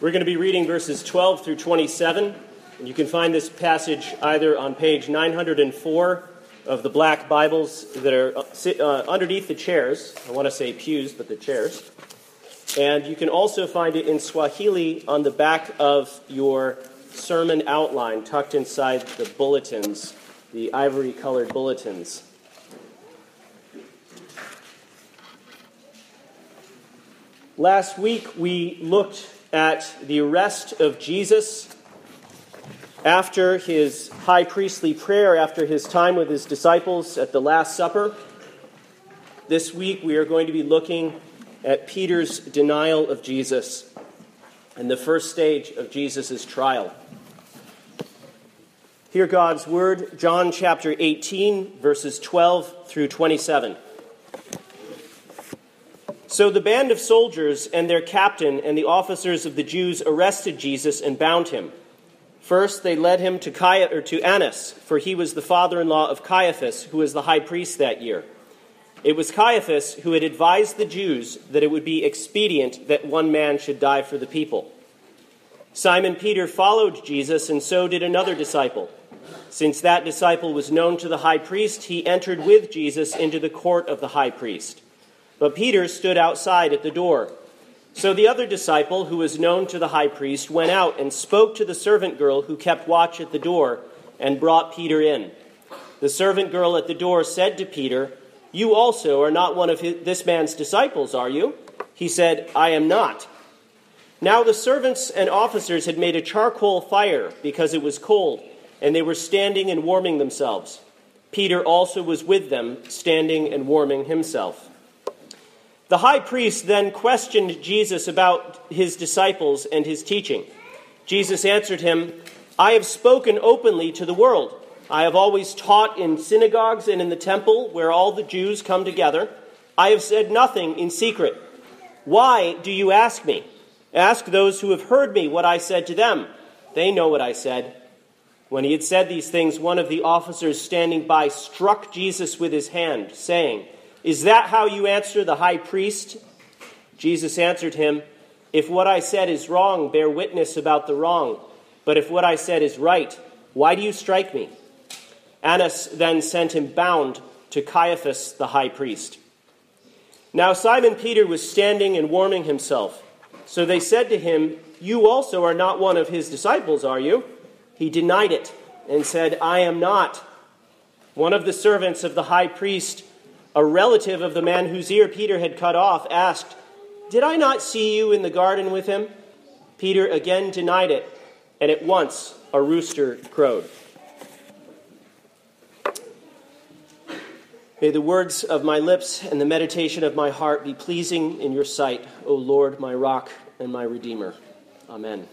We're going to be reading verses 12 through 27. And you can find this passage either on page 904 of the black Bibles that are underneath the chairs. I want to say pews, but the chairs. And you can also find it in Swahili on the back of your sermon outline, tucked inside the bulletins, the ivory-colored bulletins. Last week we looked at the arrest of Jesus after his high priestly prayer, after his time with his disciples at the Last Supper. This week we are going to be looking at Peter's denial of Jesus and the first stage of Jesus' trial. Hear God's word, John chapter 18, verses 12 through 27. So the band of soldiers and their captain and the officers of the Jews arrested Jesus and bound him. First, they led him to Annas, for he was the father-in-law of Caiaphas, who was the high priest that year. It was Caiaphas who had advised the Jews that it would be expedient that one man should die for the people. Simon Peter followed Jesus, and so did another disciple. Since that disciple was known to the high priest, he entered with Jesus into the court of the high priest. But Peter stood outside at the door. So the other disciple, who was known to the high priest, went out and spoke to the servant girl who kept watch at the door and brought Peter in. The servant girl at the door said to Peter, "You also are not one of this man's disciples, are you?" He said, "I am not." Now the servants and officers had made a charcoal fire because it was cold, and they were standing and warming themselves. Peter also was with them, standing and warming himself. The high priest then questioned Jesus about his disciples and his teaching. Jesus answered him, "I have spoken openly to the world. I have always taught in synagogues and in the temple where all the Jews come together. I have said nothing in secret. Why do you ask me? Ask those who have heard me what I said to them. They know what I said." When he had said these things, one of the officers standing by struck Jesus with his hand, saying, "Is that how you answer the high priest?" Jesus answered him, "If what I said is wrong, bear witness about the wrong. But if what I said is right, why do you strike me?" Annas then sent him bound to Caiaphas the high priest. Now Simon Peter was standing and warming himself. So they said to him, "You also are not one of his disciples, are you?" He denied it and said, "I am not." One of the servants of the high priest, a relative of the man whose ear Peter had cut off, asked, "Did I not see you in the garden with him?" Peter again denied it, and at once a rooster crowed. May the words of my lips and the meditation of my heart be pleasing in your sight, O Lord, my rock and my redeemer. Amen.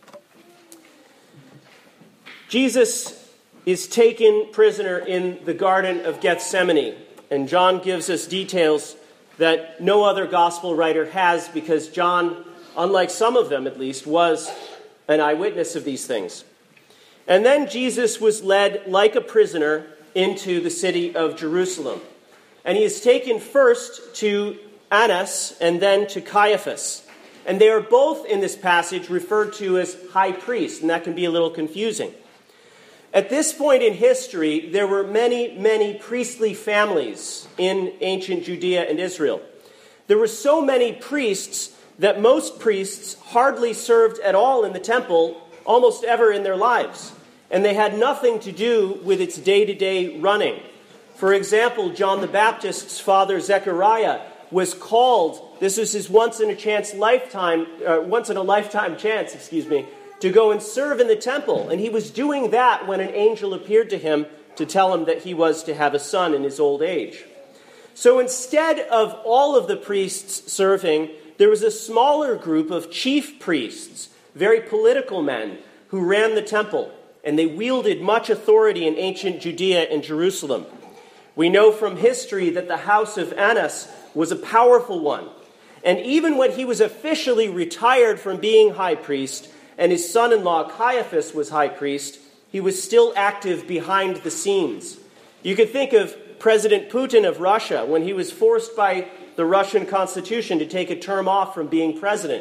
Jesus is taken prisoner in the Garden of Gethsemane, and John gives us details that no other gospel writer has, because John, unlike some of them at least, was an eyewitness of these things. And then Jesus was led like a prisoner into the city of Jerusalem. And he is taken first to Annas and then to Caiaphas. And they are both in this passage referred to as high priests, and that can be a little confusing. At this point in history, there were many, many priestly families in ancient Judea and Israel. There were so many priests that most priests hardly served at all in the temple almost ever in their lives. And they had nothing to do with its day-to-day running. For example, John the Baptist's father, Zechariah, was called, this was his once in a lifetime chance, to go and serve in the temple. And he was doing that when an angel appeared to him to tell him that he was to have a son in his old age. So instead of all of the priests serving, there was a smaller group of chief priests, very political men, who ran the temple. And they wielded much authority in ancient Judea and Jerusalem. We know from history that the house of Annas was a powerful one. And even when he was officially retired from being high priest, and his son-in-law Caiaphas was high priest, he was still active behind the scenes. You could think of President Putin of Russia when he was forced by the Russian Constitution to take a term off from being president.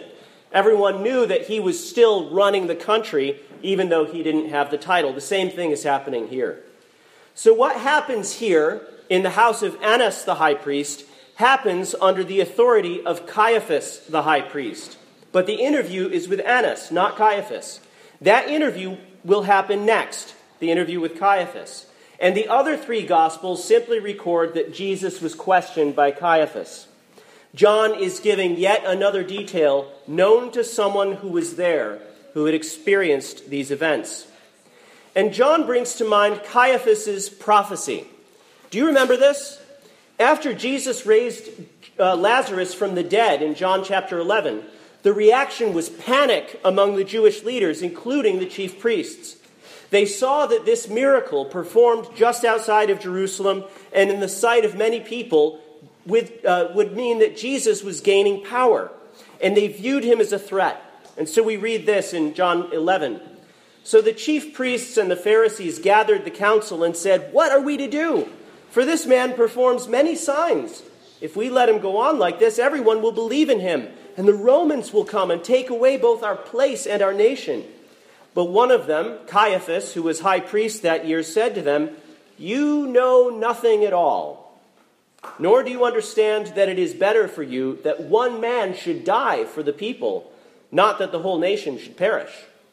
Everyone knew that he was still running the country, even though he didn't have the title. The same thing is happening here. So what happens here in the house of Annas the high priest happens under the authority of Caiaphas the high priest. But the interview is with Annas, not Caiaphas. That interview will happen next, the interview with Caiaphas. And the other three Gospels simply record that Jesus was questioned by Caiaphas. John is giving yet another detail known to someone who was there, who had experienced these events. And John brings to mind Caiaphas' prophecy. Do you remember this? After Jesus raised Lazarus from the dead in John chapter 11, the reaction was panic among the Jewish leaders, including the chief priests. They saw that this miracle performed just outside of Jerusalem and in the sight of many people would mean that Jesus was gaining power. And they viewed him as a threat. And so we read this in John 11. So the chief priests and the Pharisees gathered the council and said, "What are we to do? For this man performs many signs. If we let him go on like this, everyone will believe in him, and the Romans will come and take away both our place and our nation." But one of them, Caiaphas, who was high priest that year, said to them, "You know nothing at all, nor do you understand that it is better for you that one man should die for the people, not that the whole nation should perish."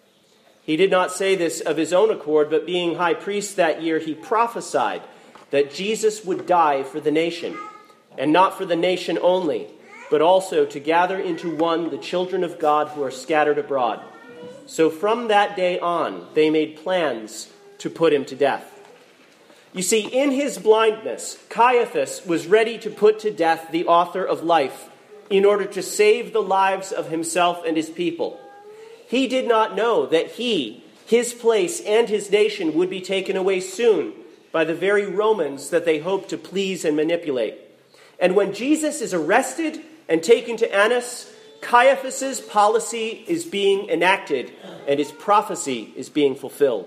He did not say this of his own accord, but being high priest that year, he prophesied that Jesus would die for the nation, and not for the nation only, but also to gather into one the children of God who are scattered abroad. So from that day on, they made plans to put him to death. You see, in his blindness, Caiaphas was ready to put to death the author of life in order to save the lives of himself and his people. He did not know that his place, and his nation would be taken away soon by the very Romans that they hoped to please and manipulate. And when Jesus is arrested and taken to Annas, Caiaphas' policy is being enacted and his prophecy is being fulfilled.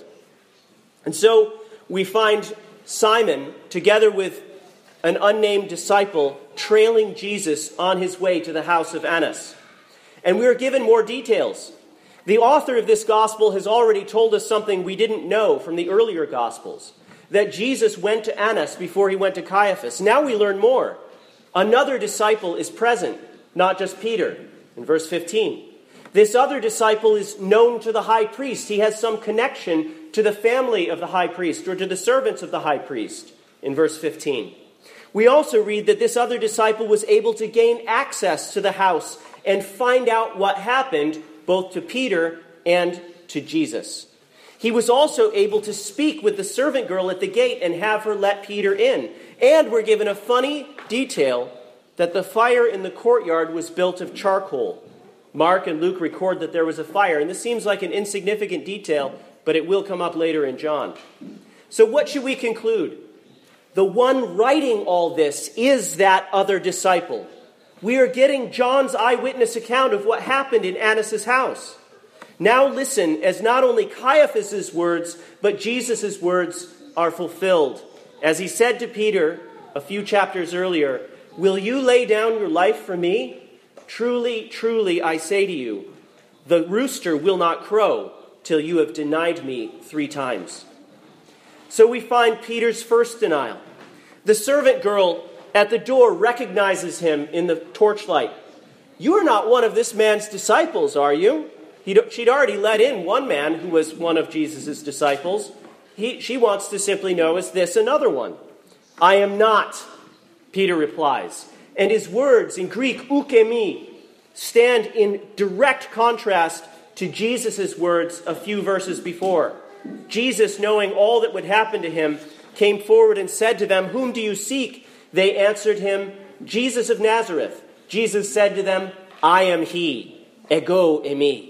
And so we find Simon, together with an unnamed disciple, trailing Jesus on his way to the house of Annas. And we are given more details. The author of this gospel has already told us something we didn't know from the earlier gospels, that Jesus went to Annas before he went to Caiaphas. Now we learn more. Another disciple is present, not just Peter, in verse 15. This other disciple is known to the high priest. He has some connection to the family of the high priest or to the servants of the high priest, in verse 15. We also read that this other disciple was able to gain access to the house and find out what happened both to Peter and to Jesus. He was also able to speak with the servant girl at the gate and have her let Peter in. And we're given a funny detail that the fire in the courtyard was built of charcoal. Mark and Luke record that there was a fire, and this seems like an insignificant detail, but it will come up later in John. So what should we conclude? The one writing all this is that other disciple. We are getting John's eyewitness account of what happened in Annas' house. Now listen, as not only Caiaphas' words, but Jesus' words are fulfilled. As he said to Peter a few chapters earlier, "Will you lay down your life for me? Truly, truly, I say to you, the rooster will not crow till you have denied me 3 times. So we find Peter's first denial. The servant girl at the door recognizes him in the torchlight. "You are not one of this man's disciples, are you?" She'd already let in one man who was one of Jesus' disciples. She wants to simply know, is this another one? "I am not," Peter replies. And his words in Greek, ukemi, stand in direct contrast to Jesus' words a few verses before. Jesus, knowing all that would happen to him, came forward and said to them, "Whom do you seek?" They answered him, "Jesus of Nazareth." Jesus said to them, "I am he, ego eimi."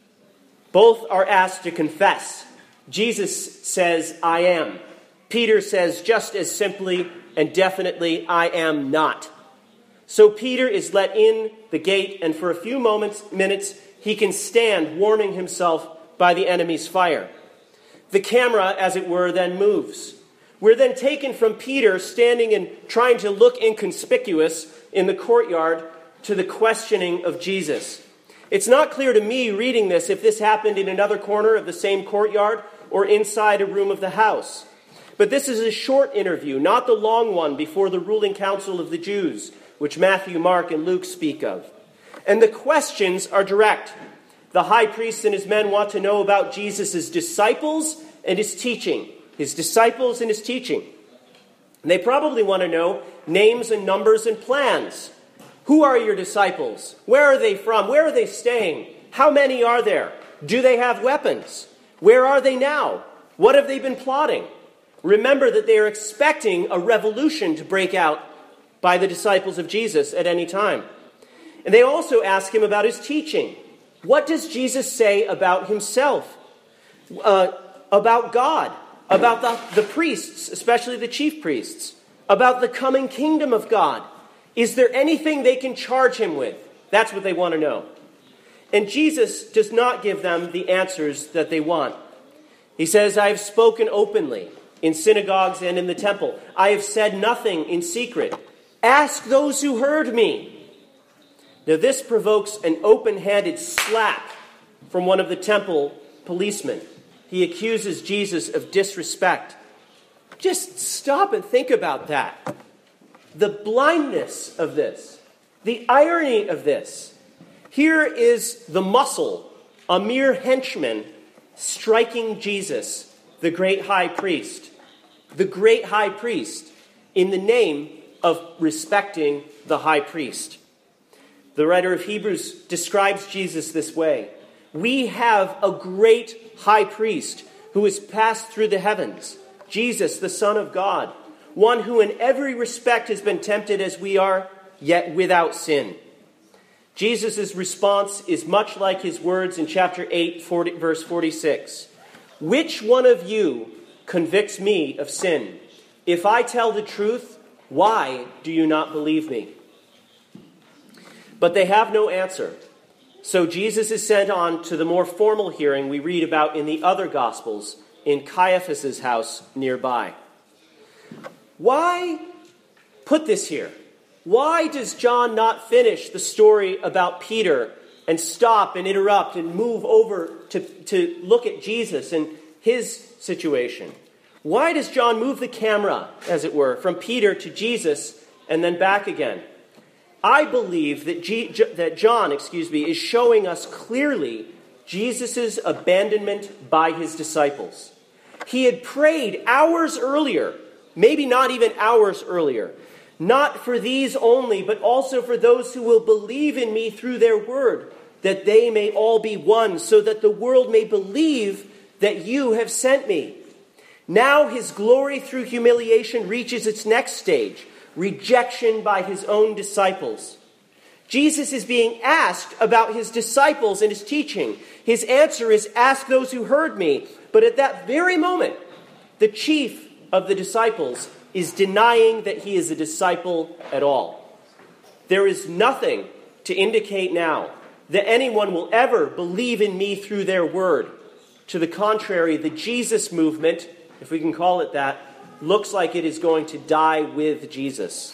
Both are asked to confess. Jesus says, "I am." Peter says just as simply and definitely, "I am not." So Peter is let in the gate, and for a few minutes, he can stand warming himself by the enemy's fire. The camera, as it were, then moves. We're then taken from Peter standing and trying to look inconspicuous in the courtyard to the questioning of Jesus. It's not clear to me reading this if this happened in another corner of the same courtyard or inside a room of the house. But this is a short interview, not the long one before the ruling council of the Jews, which Matthew, Mark, and Luke speak of. And the questions are direct. The high priest and his men want to know about Jesus' disciples and his teaching. His disciples and his teaching. And they probably want to know names and numbers and plans. Who are your disciples? Where are they from? Where are they staying? How many are there? Do they have weapons? Where are they now? What have they been plotting? Remember that they are expecting a revolution to break out by the disciples of Jesus at any time. And they also ask him about his teaching. What does Jesus say about himself? About God? About the priests, especially the chief priests? About the coming kingdom of God? Is there anything they can charge him with? That's what they want to know. And Jesus does not give them the answers that they want. He says, I have spoken openly in synagogues and in the temple. I have said nothing in secret. Ask those who heard me. Now this provokes an open-handed slap from one of the temple policemen. He accuses Jesus of disrespect. Just stop and think about that. The blindness of this, the irony of this. Here is the muscle, a mere henchman, striking Jesus, the great high priest. The great high priest, in the name of respecting the high priest. The writer of Hebrews describes Jesus this way. We have a great high priest who has passed through the heavens, Jesus, the Son of God, one who in every respect has been tempted as we are, yet without sin. Jesus' response is much like his words in chapter 8, verse 46. Which one of you convicts me of sin? If I tell the truth, why do you not believe me? But they have no answer. So Jesus is sent on to the more formal hearing we read about in the other Gospels in Caiaphas' house nearby. Why put this here? Why does John not finish the story about Peter and stop and interrupt and move over to look at Jesus and his situation? Why does John move the camera, as it were, from Peter to Jesus and then back again? I believe that John is showing us clearly Jesus' abandonment by his disciples. He had prayed hours earlier, maybe not even hours earlier, not for these only, but also for those who will believe in me through their word, that they may all be one, so that the world may believe that you have sent me. Now his glory through humiliation reaches its next stage, rejection by his own disciples. Jesus is being asked about his disciples and his teaching. His answer is, ask those who heard me. But at that very moment, the chief of the disciples is denying that he is a disciple at all. There is nothing to indicate now that anyone will ever believe in me through their word. To the contrary, the Jesus movement, if we can call it that, looks like it is going to die with Jesus.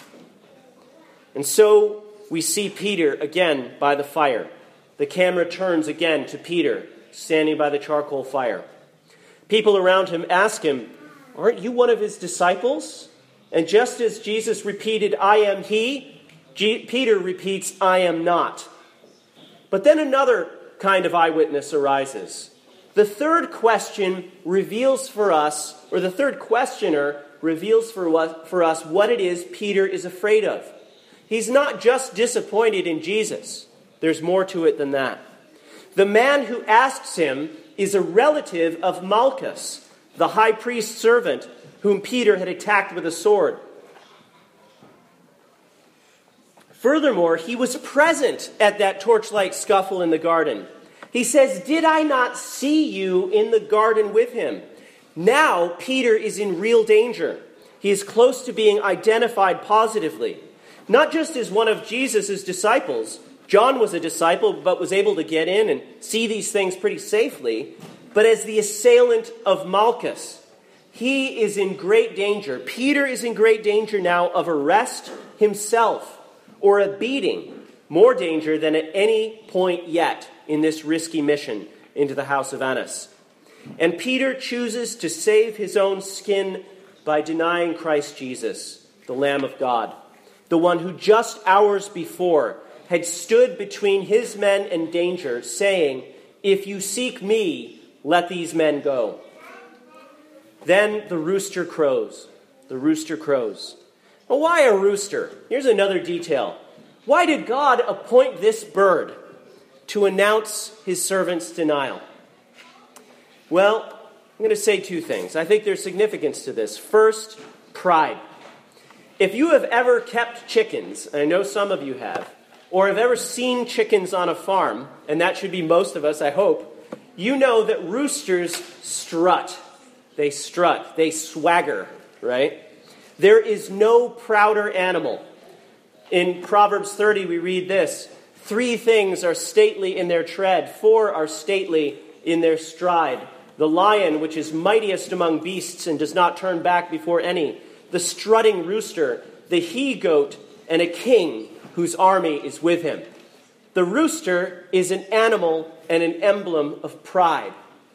And so we see Peter again by the fire. The camera turns again to Peter, standing by the charcoal fire. People around him ask him, aren't you one of his disciples? And just as Jesus repeated, I am he, Peter repeats, I am not. But then another kind of eyewitness arises. The third question reveals for us, or the third questioner reveals for us what it is Peter is afraid of. He's not just disappointed in Jesus. There's more to it than that. The man who asks him is a relative of Malchus, the high priest's servant, whom Peter had attacked with a sword. Furthermore, he was present at that torchlight scuffle in the garden. He says, did I not see you in the garden with him? Now Peter is in real danger. He is close to being identified positively. Not just as one of Jesus' disciples. John was a disciple but was able to get in and see these things pretty safely. But as the assailant of Malchus. He is in great danger. Peter is in great danger now of arrest himself or a beating more danger than at any point yet in this risky mission into the house of Annas. And Peter chooses to save his own skin by denying Christ Jesus, the Lamb of God, the one who just hours before had stood between his men and danger, saying, "If you seek me, let these men go." Then the rooster crows. The rooster crows. Well, why a rooster? Here's another detail. Why did God appoint this bird to announce his servant's denial? Well, I'm going to say two things. I think there's significance to this. First, pride. If you have ever kept chickens, and I know some of you have, or have ever seen chickens on a farm, and that should be most of us, I hope, you know that roosters strut. They strut. They swagger, right? There is no prouder animal. In Proverbs 30, we read this: 3 things are stately in their tread, 4 are stately in their stride. The lion, which is mightiest among beasts and does not turn back before any. The strutting rooster, the he-goat, and a king whose army is with him. The rooster is an animal and an emblem of pride.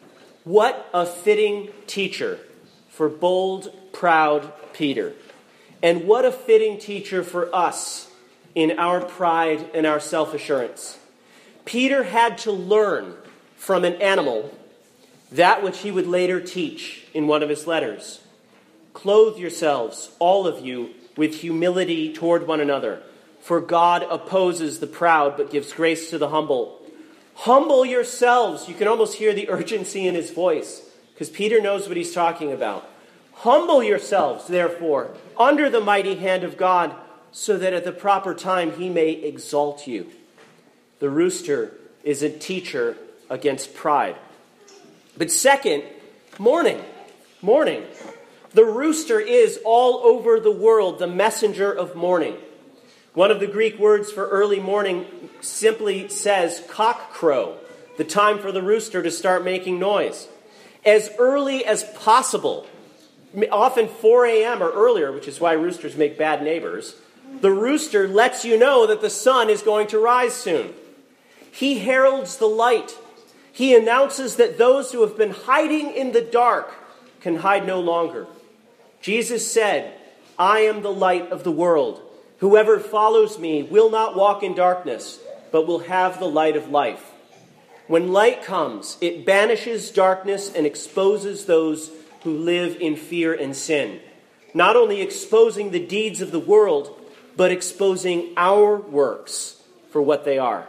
What a fitting teacher for bold, proud Peter. And what a fitting teacher for us in our pride and our self-assurance. Peter had to learn from an animal that which he would later teach in one of his letters. Clothe yourselves, all of you, with humility toward one another, for God opposes the proud but gives grace to the humble. Humble yourselves. You can almost hear the urgency in his voice, because Peter knows what he's talking about. Humble yourselves, therefore, under the mighty hand of God, so that at the proper time he may exalt you. The rooster is a teacher against pride. But second, mourning. Mourning. The rooster is all over the world the messenger of mourning. One of the Greek words for early morning simply says cock crow, the time for the rooster to start making noise. As early as possible, often 4 a.m. or earlier, which is why roosters make bad neighbors, the rooster lets you know that the sun is going to rise soon. He heralds the light. He announces that those who have been hiding in the dark can hide no longer. Jesus said, "I am the light of the world. Whoever follows me will not walk in darkness, but will have the light of life." When light comes, it banishes darkness and exposes those who live in fear and sin, not only exposing the deeds of the world, but exposing our works for what they are.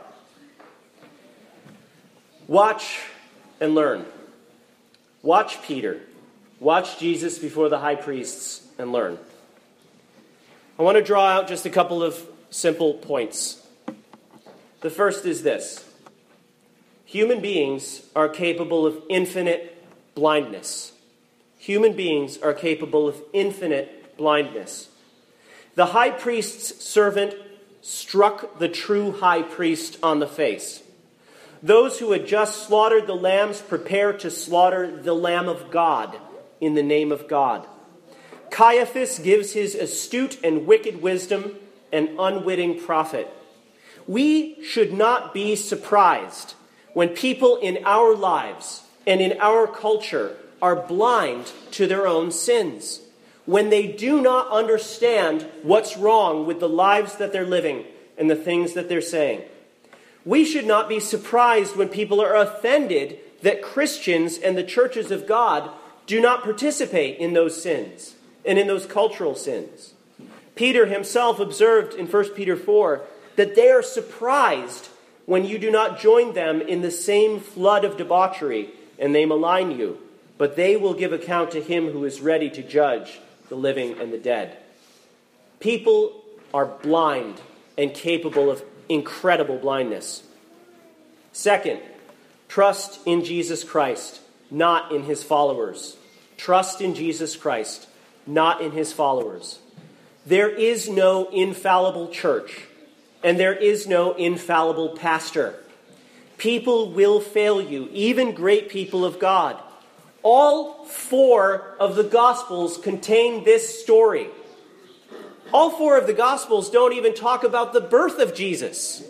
Watch and learn. Watch Peter. Watch Jesus before the high priests and learn. I want to draw out just a couple of simple points. The first is this: human beings are capable of infinite blindness. Human beings are capable of infinite blindness. The high priest's servant struck the true high priest on the face. Those who had just slaughtered the lambs prepare to slaughter the Lamb of God in the name of God. Caiaphas gives his astute and wicked wisdom an unwitting prophet. We should not be surprised when people in our lives and in our culture are blind to their own sins, when they do not understand what's wrong with the lives that they're living and the things that they're saying. We should not be surprised when people are offended that Christians and the churches of God do not participate in those sins and in those cultural sins. Peter himself observed in 1 Peter 4 that they are surprised when you do not join them in the same flood of debauchery and they malign you, but they will give account to him who is ready to judge the living and the dead. People are blind and capable of incredible blindness. Second, trust in Jesus Christ, not in his followers. Trust in Jesus Christ, not in his followers. There is no infallible church, and there is no infallible pastor. People will fail you, even great people of God. All 4 of the Gospels contain this story. All 4 of the Gospels don't even talk about the birth of Jesus.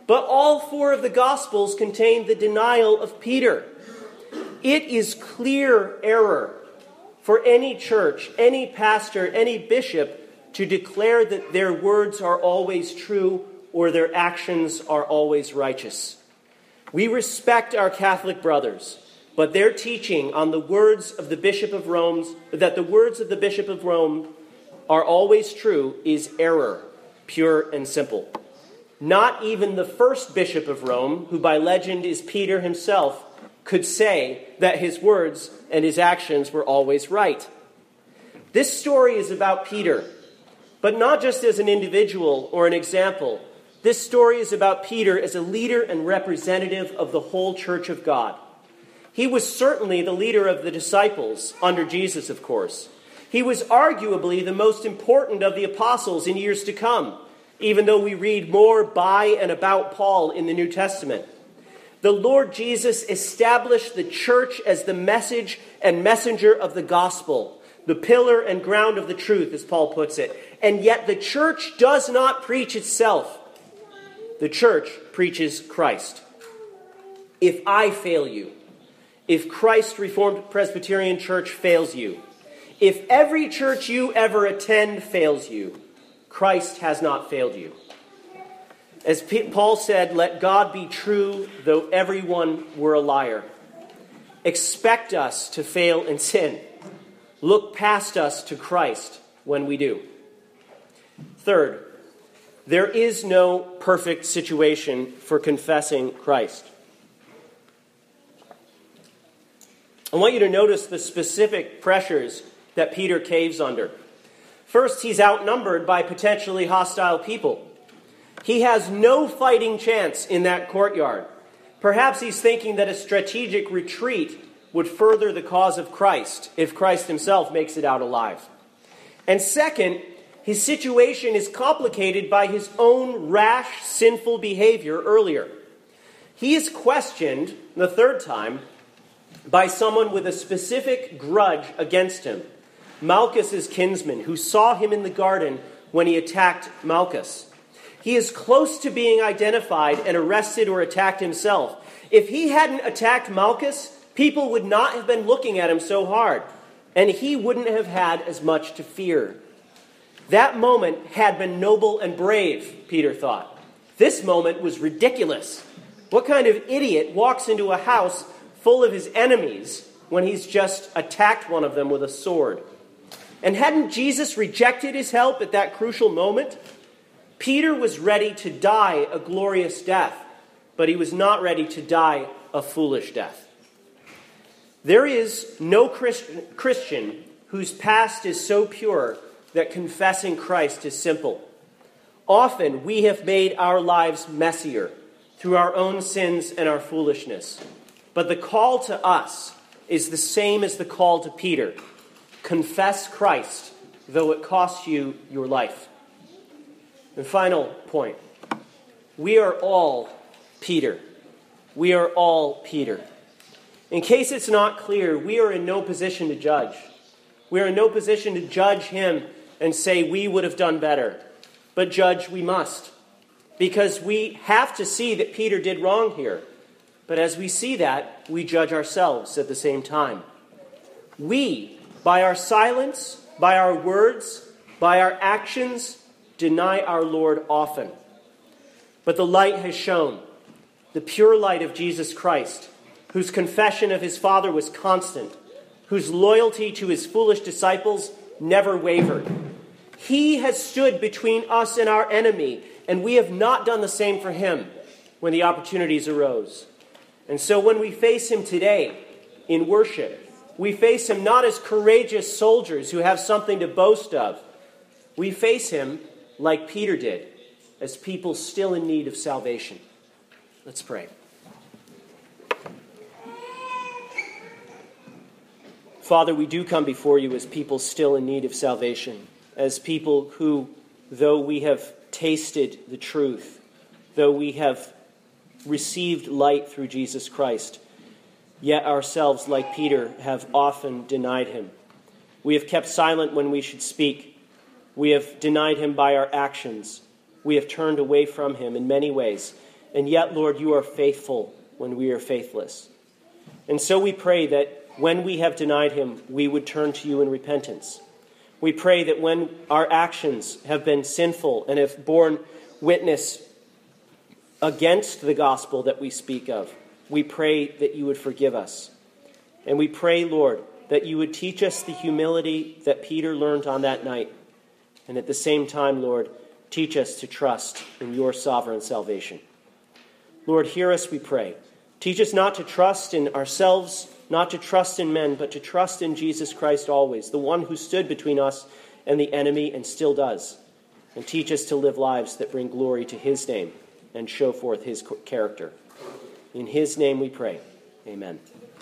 But all four of the Gospels contain the denial of Peter. It is clear error for any church, any pastor, any bishop to declare that their words are always true or their actions are always righteous. We respect our Catholic brothers, but their teaching on the words of the Bishop of Rome, that the words of the Bishop of Rome are always true, is error, pure and simple. Not even the first Bishop of Rome, who by legend is Peter himself, could say that his words and his actions were always right. This story is about Peter, but not just as an individual or an example. This story is about Peter as a leader and representative of the whole Church of God. He was certainly the leader of the disciples, under Jesus, of course. He was arguably the most important of the apostles in years to come, even though we read more by and about Paul in the New Testament. The Lord Jesus established the church as the message and messenger of the gospel, the pillar and ground of the truth, as Paul puts it. And yet the church does not preach itself. The church preaches Christ. If I fail you, if Christ Reformed Presbyterian Church fails you, if every church you ever attend fails you, Christ has not failed you. As Paul said, let God be true, though everyone were a liar. Expect us to fail in sin. Look past us to Christ when we do. Third, there is no perfect situation for confessing Christ. I want you to notice the specific pressures that Peter caves under. First, he's outnumbered by potentially hostile people. He has no fighting chance in that courtyard. Perhaps he's thinking that a strategic retreat would further the cause of Christ if Christ himself makes it out alive. And second, his situation is complicated by his own rash, sinful behavior earlier. He is questioned, the third time, by someone with a specific grudge against him, Malchus's kinsman, who saw him in the garden when he attacked Malchus. He is close to being identified and arrested or attacked himself. If he hadn't attacked Malchus, people would not have been looking at him so hard, and he wouldn't have had as much to fear. That moment had been noble and brave, Peter thought. This moment was ridiculous. What kind of idiot walks into a house full of his enemies when he's just attacked one of them with a sword? And hadn't Jesus rejected his help at that crucial moment? Peter was ready to die a glorious death, but he was not ready to die a foolish death. There is no Christian whose past is so pure that confessing Christ is simple. Often we have made our lives messier through our own sins and our foolishness. But the call to us is the same as the call to Peter. Confess Christ, though it costs you your life. And final point. We are all Peter. We are all Peter. In case it's not clear, we are in no position to judge. We are in no position to judge him and say we would have done better. But judge we must. Because we have to see that Peter did wrong here. But as we see that, we judge ourselves at the same time. We, by our silence, by our words, by our actions, deny our Lord often. But the light has shone, the pure light of Jesus Christ, whose confession of his Father was constant, whose loyalty to his foolish disciples never wavered. He has stood between us and our enemy, and we have not done the same for him when the opportunities arose. And so when we face him today in worship, we face him not as courageous soldiers who have something to boast of. We face him like Peter did, as people still in need of salvation. Let's pray. Father, we do come before you as people still in need of salvation, as people who, though we have tasted the truth, though we have received light through Jesus Christ, yet ourselves, like Peter, have often denied him. We have kept silent when we should speak. We have denied him by our actions. We have turned away from him in many ways. And yet, Lord, you are faithful when we are faithless. And so we pray that when we have denied him, we would turn to you in repentance. We pray that when our actions have been sinful and have borne witness against the gospel that we speak of, we pray that you would forgive us. And we pray, Lord, that you would teach us the humility that Peter learned on that night. And at the same time, Lord, teach us to trust in your sovereign salvation. Lord, hear us, we pray. Teach us not to trust in ourselves, not to trust in men, but to trust in Jesus Christ always, the one who stood between us and the enemy and still does. And teach us to live lives that bring glory to his name and show forth his character. In his name we pray. Amen.